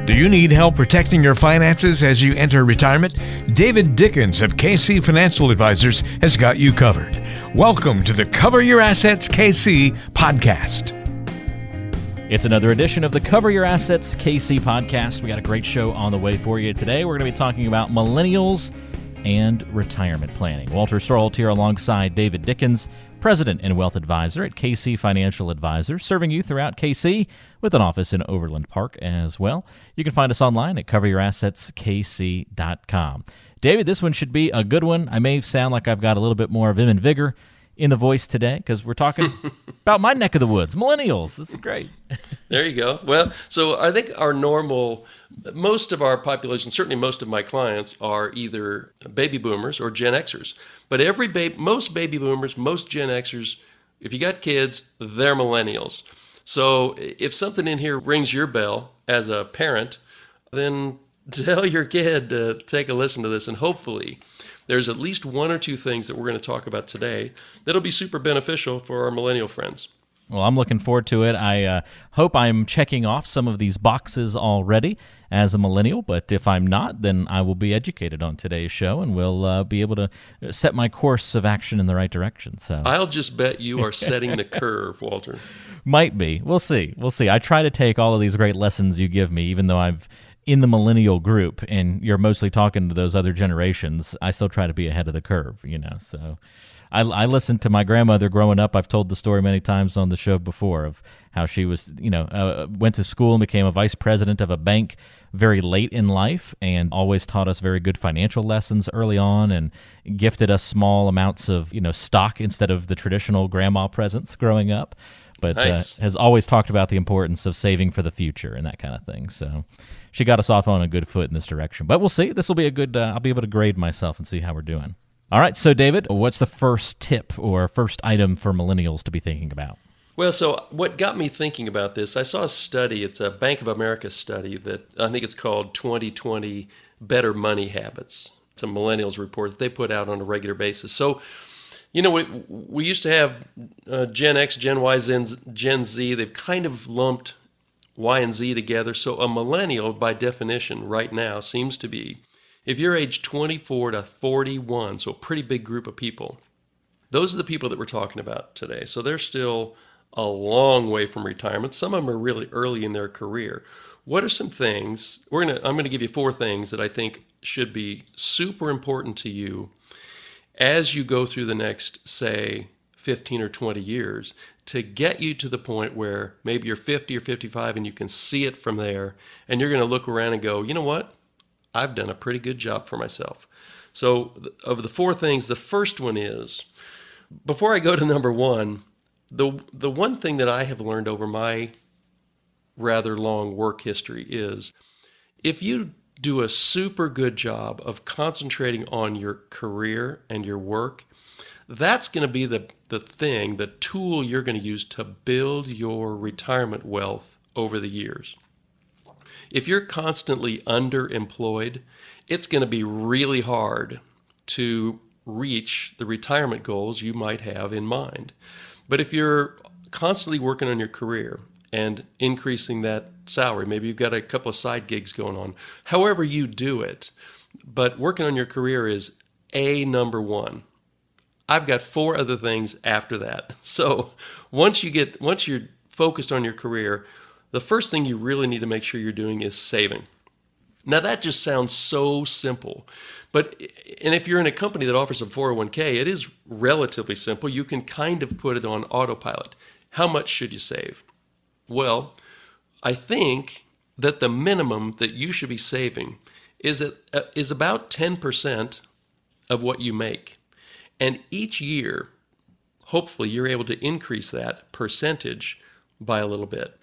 Do you need help protecting your finances as you enter retirement? David Dickens of KC Financial Advisors has got you covered. Welcome to the Cover Your Assets KC podcast. It's another edition of the Cover Your Assets KC podcast. We got a great show on the way for you today. We're going to be talking about millennials and retirement planning. Walter Storholt here alongside David Dickens, President and Wealth Advisor at KC Financial Advisors, serving you throughout KC with an office in Overland Park as well. You can find us online at coveryourassetskc.com. David, this one should be a good one. I may sound like I've got a little bit more vim and vigor in the voice today because we're talking about my neck of the woods, millennials. This is great. There you go. Well, so I think most of our population, certainly most of my clients, are either baby boomers or Gen Xers. But most baby boomers, most Gen Xers, if you got kids, they're millennials. So if something in here rings your bell as a parent, then tell your kid to take a listen to this, and hopefully there's at least one or two things that we're going to talk about today that'll be super beneficial for our millennial friends. Well, I'm looking forward to it. I hope I'm checking off some of these boxes already as a millennial, but if I'm not, then I will be educated on today's show and will be able to set my course of action in the right direction. So I'll just bet you are setting the curve, Walter. Might be. We'll see. I try to take all of these great lessons you give me, even though I've in the millennial group and you're mostly talking to those other generations, I still try to be ahead of the curve, so I listened to my grandmother growing up. I've told the story many times on the show before of how she was, went to school and became a vice president of a bank very late in life and always taught us very good financial lessons early on and gifted us small amounts of, stock instead of the traditional grandma presents growing up. But nice. Has always talked about the importance of saving for the future and that kind of thing. So she got us off on a good foot in this direction. But we'll see. This will be a good, I'll be able to grade myself and see how we're doing. All right, so David, what's the first tip or first item for millennials to be thinking about? Well, so what got me thinking about this, I saw a study, it's a Bank of America study that I think it's called 2020 Better Money Habits. It's a millennials report that they put out on a regular basis. So, we used to have Gen X, Gen Y, Gen Z. They've kind of lumped Y and Z together. So a millennial, by definition, right now seems to be, if you're age 24 to 41, so a pretty big group of people, those are the people that we're talking about today. So they're still a long way from retirement. Some of them are really early in their career. What are some things, I'm going to give you 4 things that I think should be super important to you as you go through the next, say, 15 or 20 years to get you to the point where maybe you're 50 or 55 and you can see it from there and you're going to look around and go, you know what? I've done a pretty good job for myself. So of the 4 things, the first one is, before I go to number 1, the one thing that I have learned over my rather long work history is if you do a super good job of concentrating on your career and your work, that's going to be the tool you're going to use to build your retirement wealth over the years. If you're constantly underemployed, it's going to be really hard to reach the retirement goals you might have in mind. But if you're constantly working on your career and increasing that salary, maybe you've got a couple of side gigs going on, however you do it, but working on your career is number 1. I've got 4 other things after that. So once you're focused on your career, the first thing you really need to make sure you're doing is saving. Now that just sounds so simple, and if you're in a company that offers a 401k, it is relatively simple. You can kind of put it on autopilot. How much should you save? Well, I think that the minimum that you should be saving is about 10% of what you make. And each year, hopefully you're able to increase that percentage by a little bit.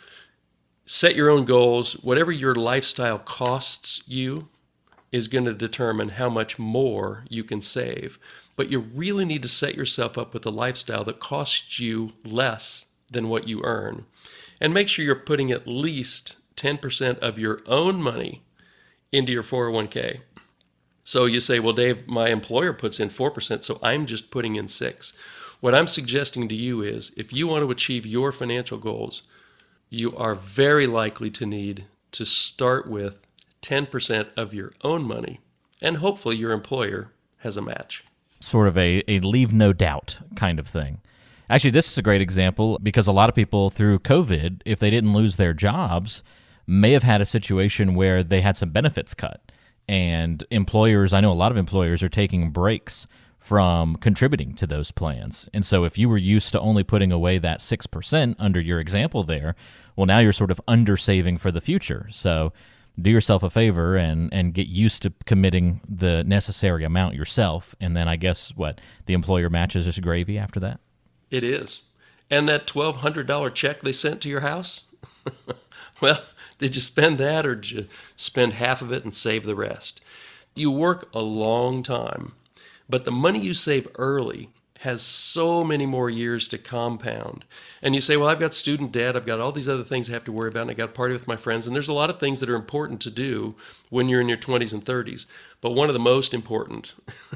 Set your own goals. Whatever your lifestyle costs you is going to determine how much more you can save. But you really need to set yourself up with a lifestyle that costs you less than what you earn. And make sure you're putting at least 10% of your own money into your 401k. So you say, well, Dave, my employer puts in 4%, so I'm just putting in 6%. What I'm suggesting to you is if you want to achieve your financial goals, you are very likely to need to start with 10% of your own money, and hopefully your employer has a match. Sort of a leave no doubt kind of thing. Actually, this is a great example because a lot of people through COVID, if they didn't lose their jobs, may have had a situation where they had some benefits cut. And employers, I know a lot of employers are taking breaks from contributing to those plans. And so if you were used to only putting away that 6% under your example there, well, now you're sort of under-saving for the future. So do yourself a favor and get used to committing the necessary amount yourself. And then I guess, the employer matches just gravy after that? It is. And that $1,200 check they sent to your house? Well, did you spend that or did you spend half of it and save the rest? You work a long time, but the money you save early has so many more years to compound. And you say, well, I've got student debt, I've got all these other things I have to worry about, and I got to party with my friends. And there's a lot of things that are important to do when you're in your 20s and 30s. But one of the most important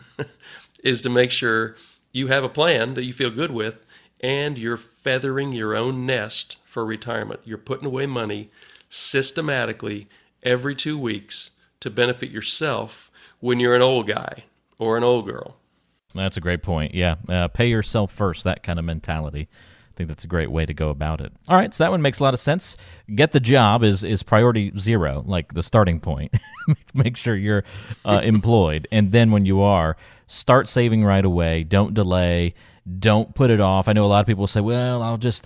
is to make sure you have a plan that you feel good with, and you're feathering your own nest for retirement. You're putting away money systematically every 2 weeks to benefit yourself when you're an old guy or an old girl. That's a great point. Yeah, pay yourself first, that kind of mentality. I think that's a great way to go about it. All right, so that one makes a lot of sense. Get the job is priority 0, like the starting point. Make sure you're employed. And then when you are, start saving right away. Don't delay. Don't put it off. I know a lot of people say, well,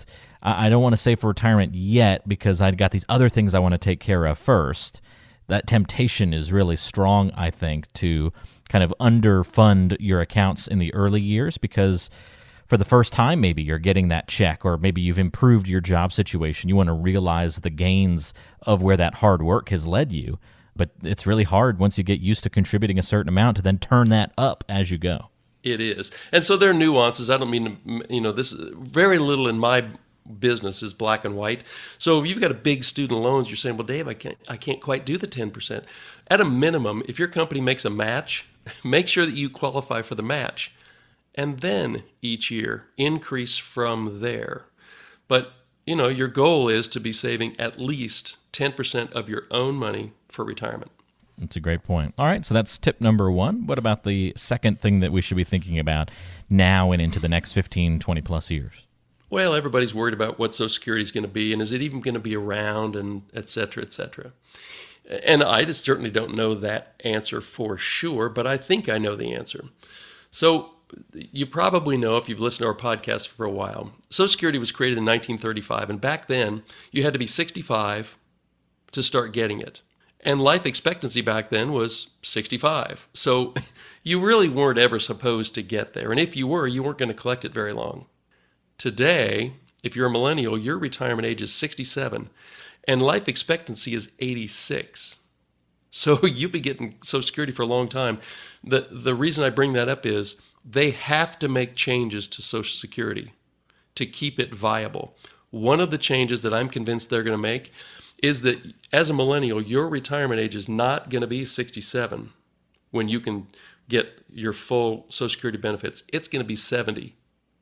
I don't want to save for retirement yet because I've got these other things I want to take care of first. That temptation is really strong, I think, to kind of underfund your accounts in the early years because for the first time maybe you're getting that check or maybe you've improved your job situation. You want to realize the gains of where that hard work has led you. But it's really hard once you get used to contributing a certain amount to then turn that up as you go. It is. And so there are nuances. I don't mean to, this very little in my business is black and white. So if you've got a big student loans, you're saying, well, Dave, I can't quite do the 10%. At a minimum, if your company makes a match, make sure that you qualify for the match. And then each year, increase from there. But, your goal is to be saving at least 10% of your own money for retirement. That's a great point. All right, so that's tip number 1. What about the second thing that we should be thinking about now and into the next 15, 20 plus years? Well, everybody's worried about what Social Security is going to be, and is it even going to be around, and et cetera, et cetera. And I just certainly don't know that answer for sure, but I think I know the answer. So you probably know, if you've listened to our podcast for a while, Social Security was created in 1935, and back then you had to be 65 to start getting it. And life expectancy back then was 65. So you really weren't ever supposed to get there. And if you were, you weren't going to collect it very long. Today, if you're a millennial, your retirement age is 67, and life expectancy is 86. So you'll be getting Social Security for a long time. The reason I bring that up is they have to make changes to Social Security to keep it viable. One of the changes that I'm convinced they're going to make is that as a millennial, your retirement age is not going to be 67 when you can get your full Social Security benefits. It's going to be 70,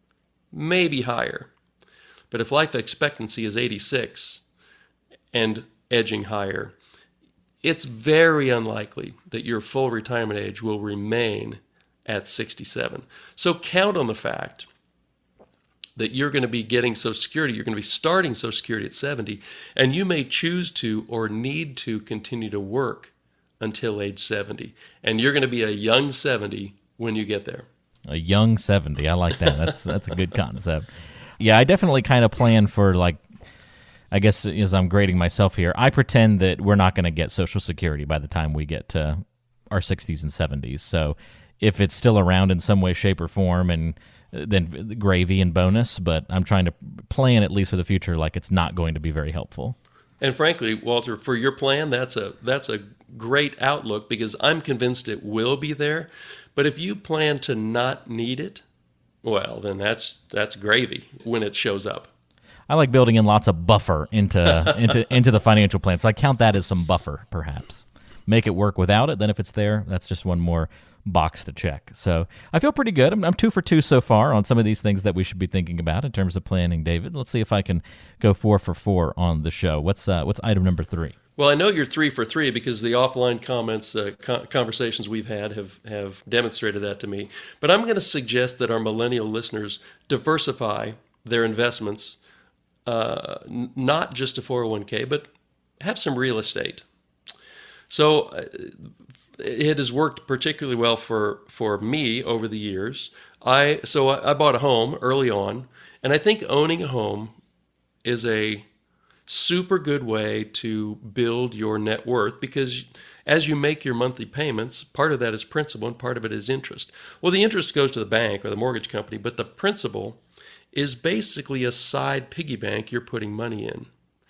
maybe higher. But if life expectancy is 86 and edging higher, it's very unlikely that your full retirement age will remain at 67. So count on the fact that you're going to be getting Social Security, you're going to be starting Social Security at 70, and you may choose to or need to continue to work until age 70. And you're going to be a young 70 when you get there. A young 70. I like that. That's a good concept. Yeah, I definitely kind of plan for, I guess as I'm grading myself here, I pretend that we're not going to get Social Security by the time we get to our 60s and 70s. So if it's still around in some way, shape, or form, and then gravy and bonus, but I'm trying to plan at least for the future like it's not going to be very helpful. And frankly, Walter, for your plan, that's a great outlook because I'm convinced it will be there. But if you plan to not need it, well, then that's gravy when it shows up. I like building in lots of buffer into the financial plan. So I count that as some buffer, perhaps. Make it work without it. Then if it's there, that's just one more box to check. So I feel pretty good. I'm 2 for 2 so far on some of these things that we should be thinking about in terms of planning, David. Let's see if I can go 4 for 4 on the show. What's item number 3? Well, I know you're 3 for 3 because the offline comments, conversations we've had have demonstrated that to me. But I'm going to suggest that our millennial listeners diversify their investments, not just a 401k, but have some real estate. So it has worked particularly well for me over the years. I bought a home early on, and I think owning a home is a super good way to build your net worth, because as you make your monthly payments, part of that is principal and part of it is interest. Well, the interest goes to the bank or the mortgage company, but the principal is basically a side piggy bank you're putting money in.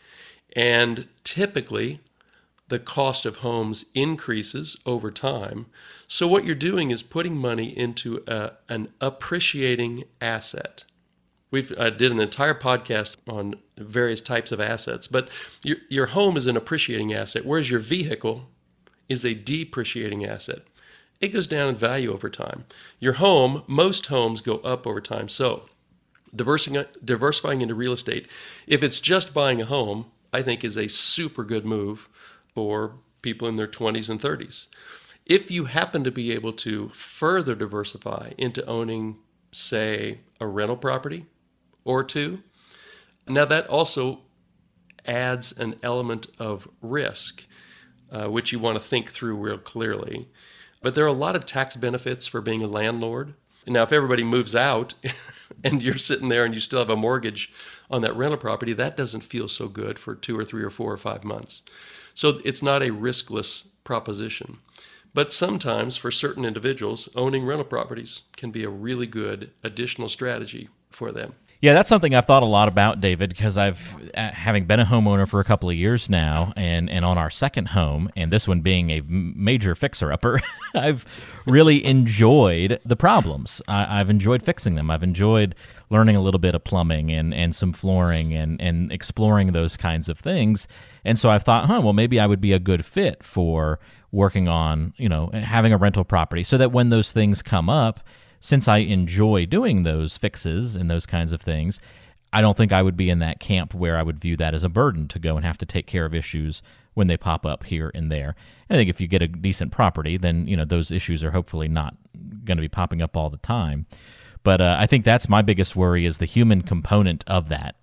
And typically, the cost of homes increases over time. So what you're doing is putting money into an appreciating asset. I did an entire podcast on various types of assets, but your home is an appreciating asset, whereas your vehicle is a depreciating asset. It goes down in value over time. Your home, most homes go up over time. So diversifying into real estate, if it's just buying a home, I think is a super good move for people in their 20s and 30s. If you happen to be able to further diversify into owning, say, a rental property or two, now that also adds an element of risk, which you want to think through real clearly. But there are a lot of tax benefits for being a landlord. Now, if everybody moves out and you're sitting there and you still have a mortgage on that rental property, that doesn't feel so good for 2 or 3 or 4 or 5 months. So it's not a riskless proposition. But sometimes for certain individuals, owning rental properties can be a really good additional strategy for them. Yeah, that's something I've thought a lot about, David, because having been a homeowner for a couple of years now, and on our second home, and this one being a major fixer-upper, I've really enjoyed the problems. I've enjoyed fixing them. I've enjoyed learning a little bit of plumbing and some flooring and exploring those kinds of things. And so I've thought, well, maybe I would be a good fit for working on, having a rental property, so that when those things come up, since I enjoy doing those fixes and those kinds of things, I don't think I would be in that camp where I would view that as a burden to go and have to take care of issues when they pop up here and there. And I think if you get a decent property, then those issues are hopefully not going to be popping up all the time. But I think that's my biggest worry, is the human component of that.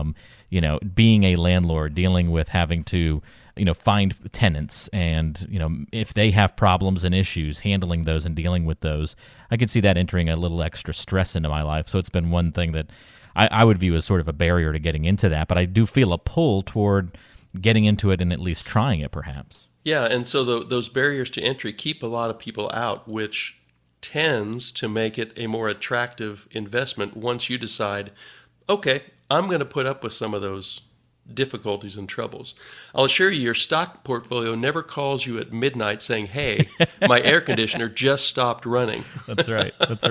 Being a landlord, dealing with having to find tenants, and if they have problems and issues, handling those and dealing with those. I could see that entering a little extra stress into my life. So it's been one thing that I would view as sort of a barrier to getting into that, but I do feel a pull toward getting into it and at least trying it, perhaps. Yeah, and so those barriers to entry keep a lot of people out, which tends to make it a more attractive investment once you decide, okay, I'm going to put up with some of those difficulties and troubles. I'll assure you, your stock portfolio never calls you at midnight saying, hey, my air conditioner just stopped running. That's right.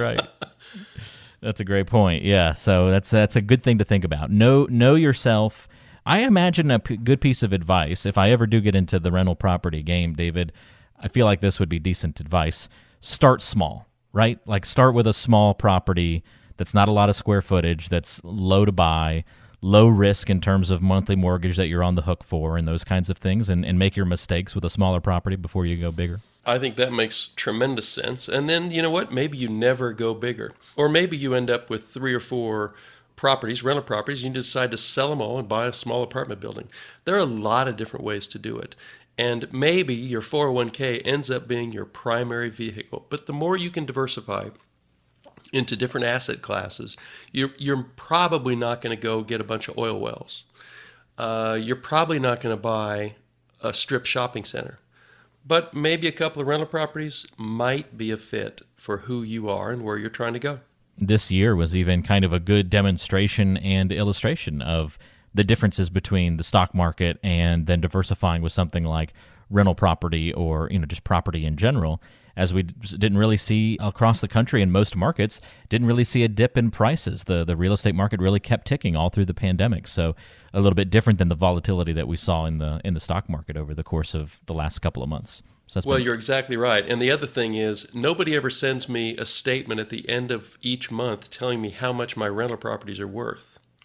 That's a great point. Yeah, so that's a good thing to think about. Know yourself. I imagine a good piece of advice, if I ever do get into the rental property game, David, I feel like this would be decent advice. Start small, right? Like start with a small property that's not a lot of square footage, that's low to buy, low risk in terms of monthly mortgage that you're on the hook for, and those kinds of things, and make your mistakes with a smaller property before you go bigger. I think that makes tremendous sense. And then, you know what? Maybe you never go bigger. Or maybe you end up with 3 or 4 properties, rental properties, and you decide to sell them all and buy a small apartment building. There are a lot of different ways to do it. And maybe your 401k ends up being your primary vehicle. But the more you can diversify into different asset classes, you're probably not going to go get a bunch of oil wells. You're probably not going to buy a strip shopping center. But maybe a couple of rental properties might be a fit for who you are and where you're trying to go. This year was even kind of a good demonstration and illustration of the differences between the stock market and then diversifying with something like rental property or just property in general, as we didn't really see across the country in most markets, didn't really see a dip in prices. The real estate market really kept ticking all through the pandemic. So a little bit different than the volatility that we saw in the stock market over the course of the last couple of months. So you're exactly right. And the other thing is, nobody ever sends me a statement at the end of each month telling me how much my rental properties are worth.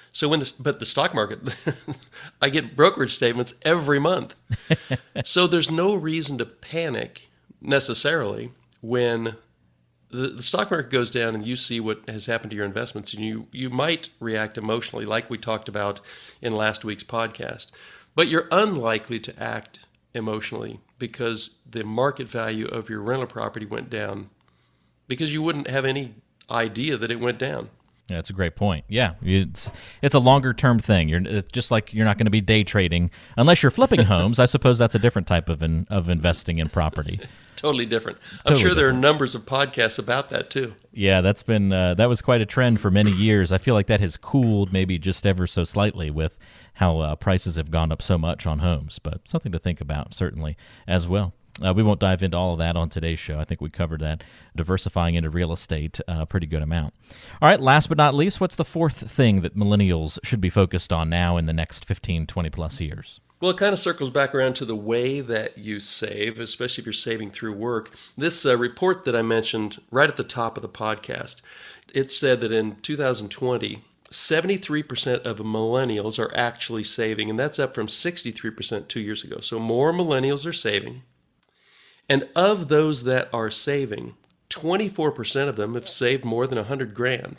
So but the stock market, I get brokerage statements every month. So there's no reason to panic necessarily when the stock market goes down and you see what has happened to your investments, and you might react emotionally like we talked about in last week's podcast. But you're unlikely to act emotionally because the market value of your rental property went down, because you wouldn't have any idea that it went down. Yeah, that's a great point. Yeah, it's a longer term thing. It's just like you're not going to be day trading unless you're flipping homes. I suppose that's a different type of investing in property. Totally different. I'm sure there are numbers of podcasts about that too. Yeah, that's been that was quite a trend for many years. I feel like that has cooled maybe just ever so slightly with how prices have gone up so much on homes, but something to think about certainly as well. We won't dive into all of that on today's show. I think we covered that, diversifying into real estate a pretty good amount. All right, last but not least, what's the fourth thing that millennials should be focused on now in the next 15, 20 plus years? Well, it kind of circles back around to the way that you save, especially if you're saving through work. This report that I mentioned right at the top of the podcast, it said that in 2020, 73% of millennials are actually saving, and that's up from 63% 2 years ago. So more millennials are saving. And of those that are saving, 24% of them have saved more than $100,000.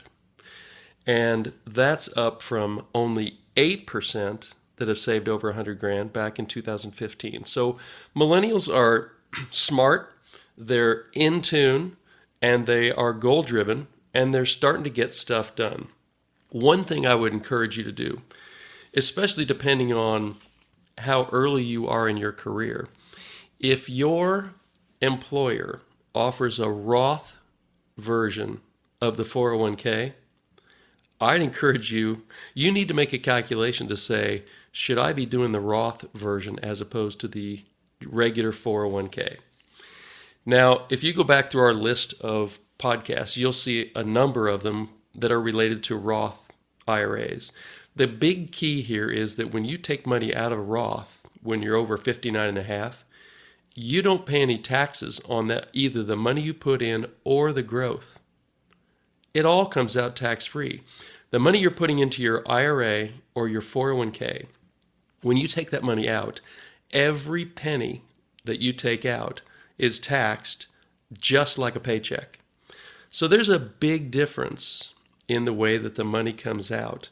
And that's up from only 8% that have saved over $100,000 back in 2015. So millennials are smart, they're in tune, and they are goal-driven, and they're starting to get stuff done. One thing I would encourage you to do, especially depending on how early you are in your career, if your employer offers a Roth version of the 401k, I'd encourage you need to make a calculation to say, should I be doing the Roth version as opposed to the regular 401k? Now, if you go back through our list of podcasts, you'll see a number of them that are related to Roth IRAs. The big key here is that when you take money out of Roth, when you're over 59 and a half, you don't pay any taxes on that, either the money you put in or the growth. It all comes out tax-free. The money you're putting into your IRA or your 401k, when you take that money out, every penny that you take out is taxed just like a paycheck. So there's a big difference in the way that the money comes out.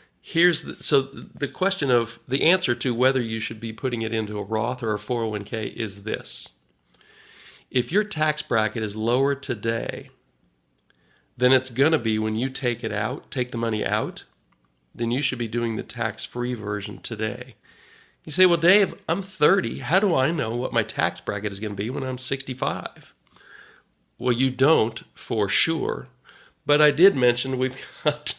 The question of the answer to whether you should be putting it into a Roth or a 401k is this. If your tax bracket is lower today than it's going to be when you take the money out, then you should be doing the tax-free version today. You say, well, Dave, I'm 30. How do I know what my tax bracket is going to be when I'm 65? Well, you don't for sure. But I did mention we've got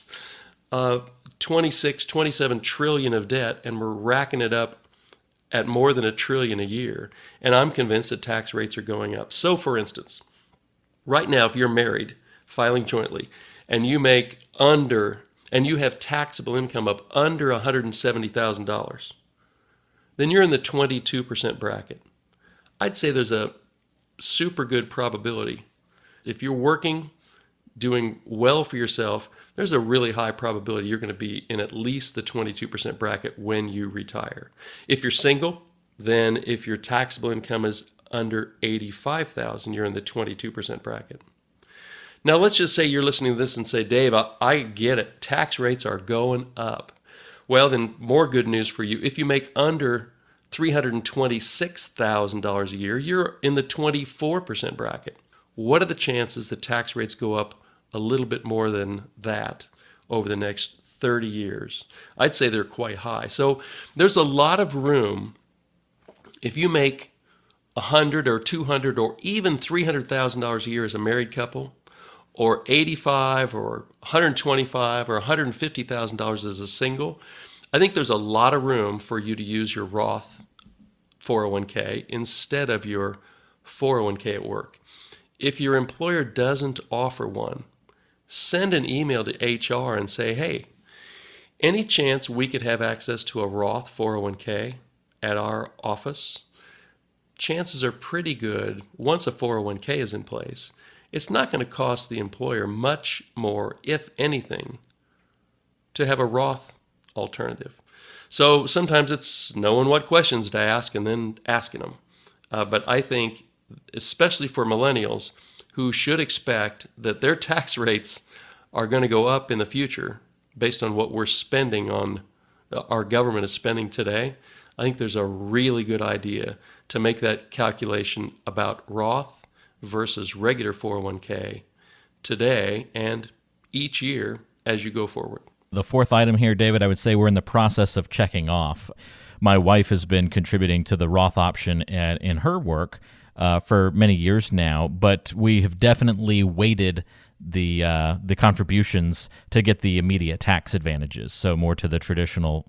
27 trillion of debt, and we're racking it up at more than $1 trillion a year. And I'm convinced that tax rates are going up. So, for instance, right now, if you're married, filing jointly, and you have taxable income up under $170,000, then you're in the 22% bracket. I'd say there's a super good probability. If you're working, doing well for yourself, there's a really high probability you're going to be in at least the 22% bracket when you retire. If you're single, then if your taxable income is under $85,000, you're in the 22% bracket. Now, let's just say you're listening to this and say, Dave, I get it. Tax rates are going up. Well, then more good news for you. If you make under $326,000 a year, you're in the 24% bracket. What are the chances that tax rates go up a little bit more than that over the next 30 years? I'd say they're quite high. So there's a lot of room. If you make $100,000 or $200,000 or even $300,000 a year as a married couple, or $85,000 or $125,000 or $150,000 as a single, I think there's a lot of room for you to use your Roth 401k instead of your 401k at work. If your employer doesn't offer one, send an email to HR and say, hey, any chance we could have access to a Roth 401k at our office? Chances are pretty good, once a 401k is in place, it's not going to cost the employer much more, if anything, to have a Roth alternative. So sometimes it's knowing what questions to ask and then asking them. But I think, especially for millennials who should expect that their tax rates are going to go up in the future based on what we're spending on, our government is spending today, I think there's a really good idea to make that calculation about Roth versus regular 401k today and each year as you go forward. The fourth item here, David, I would say we're in the process of checking off. My wife has been contributing to the Roth option in her work for many years now, but we have definitely weighted the contributions to get the immediate tax advantages, so more to the traditional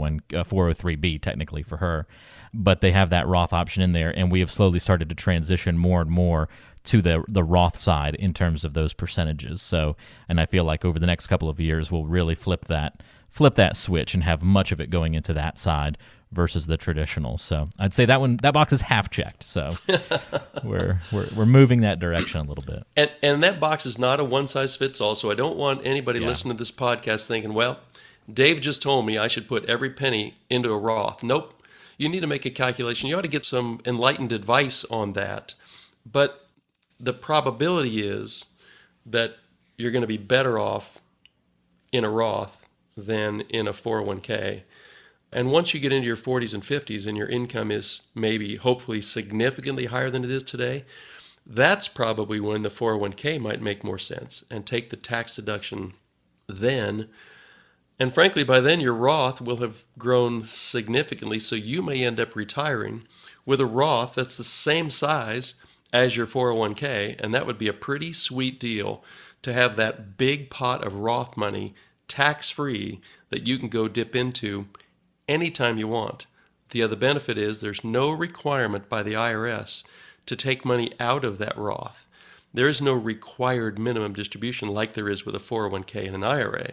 403B technically for her. But they have that Roth option in there, and we have slowly started to transition more and more to the Roth side in terms of those percentages. So, and I feel like over the next couple of years, we'll really flip that switch and have much of it going into that side versus the traditional. So I'd say that box is half checked. So we're moving that direction a little bit. And that box is not a one size fits all. So I don't want anybody listening to this podcast thinking, well, Dave just told me I should put every penny into a Roth. Nope. You need to make a calculation. You ought to get some enlightened advice on that. But the probability is that you're going to be better off in a Roth than in a 401k. And once you get into your 40s and 50s and your income is maybe, hopefully, significantly higher than it is today, that's probably when the 401k might make more sense and take the tax deduction then. And frankly, by then your Roth will have grown significantly, so you may end up retiring with a Roth that's the same size as your 401k, and that would be a pretty sweet deal to have that big pot of Roth money tax-free that you can go dip into anytime you want. The other benefit is there's no requirement by the IRS to take money out of that Roth. There is no required minimum distribution like there is with a 401k and an IRA.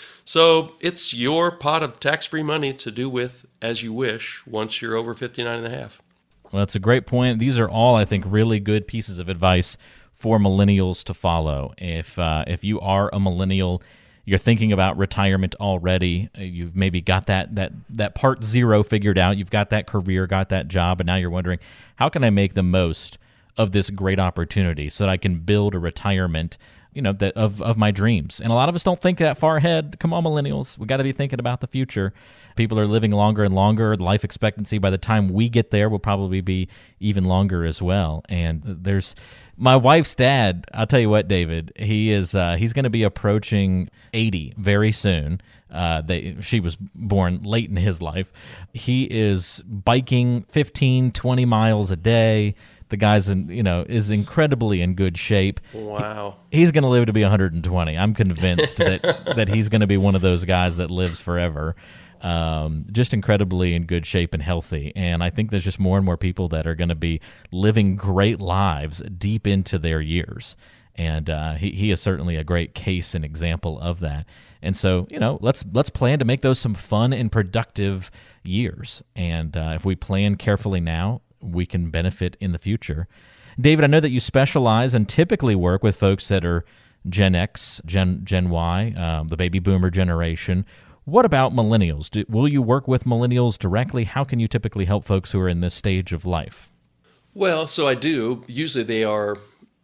So it's your pot of tax-free money to do with as you wish once you're over 59 and a half. Well, that's a great point. These are all, I think, really good pieces of advice for millennials to follow. If you are a millennial, you're thinking about retirement already, you've maybe got that part zero figured out, you've got that career, got that job, and now you're wondering, how can I make the most of this great opportunity so that I can build a retirement that of my dreams? And a lot of us don't think that far ahead. Come on, millennials, we got to be thinking about the future. People are living longer and longer. Life expectancy by the time we get there will probably be even longer as well. And there's my wife's dad. I'll tell you what, David, he's going to be approaching 80 very soon. She was born late in his life. He is biking 15, 20 miles a day. The guy's is incredibly in good shape. Wow. He's going to live to be 120. I'm convinced that he's going to be one of those guys that lives forever. Just incredibly in good shape and healthy. And I think there's just more and more people that are going to be living great lives deep into their years. And he is certainly a great case and example of that. And so, let's plan to make those some fun and productive years. And if we plan carefully now, we can benefit in the future. David, I know that you specialize and typically work with folks that are Gen X, Gen Y, the baby boomer generation. What about millennials? Will you work with millennials directly? How can you typically help folks who are in this stage of life? Well, so I do. Usually they are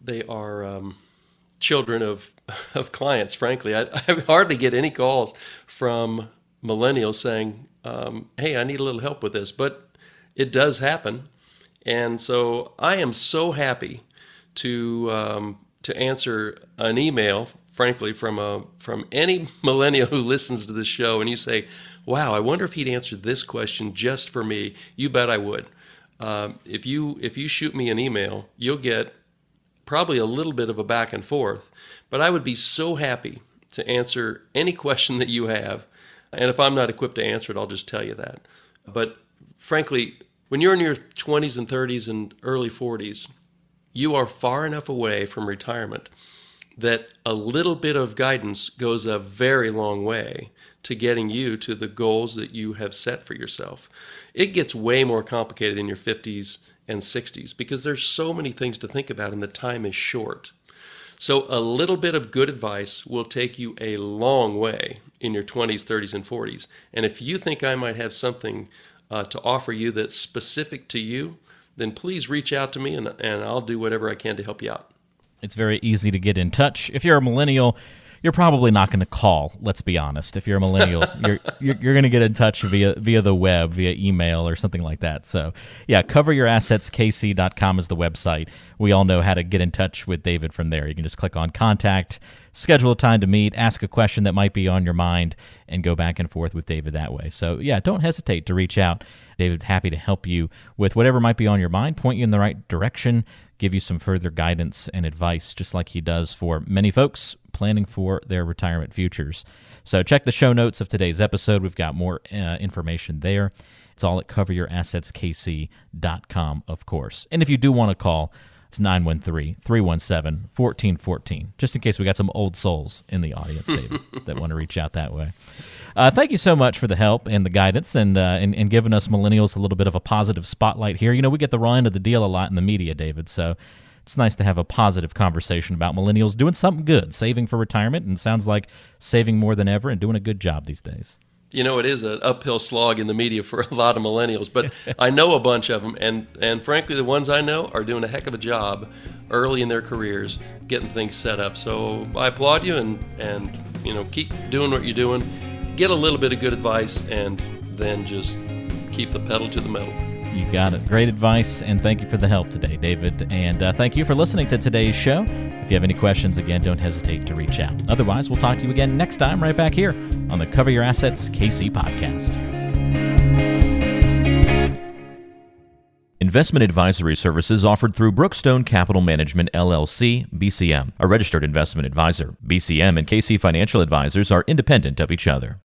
children of clients, frankly. I hardly get any calls from millennials saying, hey, I need a little help with this, but it does happen. And so I am so happy to answer an email, frankly, from any millennial who listens to this show, and you say, wow, I wonder if he'd answer this question just for me. You bet I would. If you shoot me an email, you'll get probably a little bit of a back and forth, but I would be so happy to answer any question that you have. And if I'm not equipped to answer it, I'll just tell you that. But frankly, when you're in your 20s and 30s and early 40s, you are far enough away from retirement that a little bit of guidance goes a very long way to getting you to the goals that you have set for yourself. It gets way more complicated in your 50s and 60s because there's so many things to think about and the time is short. So a little bit of good advice will take you a long way in your 20s, 30s, and 40s. And if you think I might have something to offer you that's specific to you, then please reach out to me and I'll do whatever I can to help you out. It's very easy to get in touch. If you're a millennial, you're probably not going to call, let's be honest. If you're a millennial, you're going to get in touch via the web, via email or something like that. So, yeah, coveryourassetskc.com is the website. We all know how to get in touch with David from there. You can just click on contact, schedule a time to meet, ask a question that might be on your mind, and go back and forth with David that way. So, yeah, don't hesitate to reach out. David's happy to help you with whatever might be on your mind, point you in the right direction, give you some further guidance and advice, just like he does for many folks planning for their retirement futures. So check the show notes of today's episode. We've got more information there. It's all at coveryourassetskc.com, of course. And if you do want to call, it's 913-317-1414, just in case we got some old souls in the audience, David, that want to reach out that way. Thank you so much for the help and the guidance and giving us millennials a little bit of a positive spotlight here. You know, we get the raw end of the deal a lot in the media, David, so it's nice to have a positive conversation about millennials doing something good, saving for retirement, and sounds like saving more than ever and doing a good job these days. You know, it is an uphill slog in the media for a lot of millennials, but I know a bunch of them, and frankly, the ones I know are doing a heck of a job early in their careers getting things set up. So I applaud you, and you know, keep doing what you're doing. Get a little bit of good advice, and then just keep the pedal to the metal. You got it. Great advice, and thank you for the help today, David. And thank you for listening to today's show. If you have any questions, again, don't hesitate to reach out. Otherwise, we'll talk to you again next time right back here on the Cover Your Assets KC podcast. Investment advisory services offered through Brookstone Capital Management, LLC, BCM, a registered investment advisor. BCM and KC Financial Advisors are independent of each other.